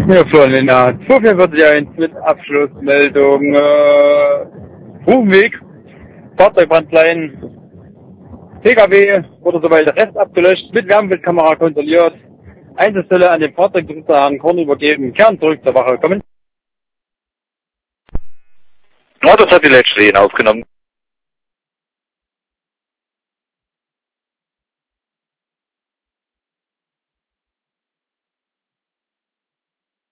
Ja, Florina, 241 mit Abschlussmeldung. Ruhmweg, Fahrzeugbrandlein, PKW wurde soweit der Rest abgelöscht, mit Wärmebildkamera kontrolliert, Einsatzstelle an den Fahrzeugbesitzer Herrn Korn übergeben, Kern zurück zur Wache kommen. Ja, das hat die letzte Linie aufgenommen.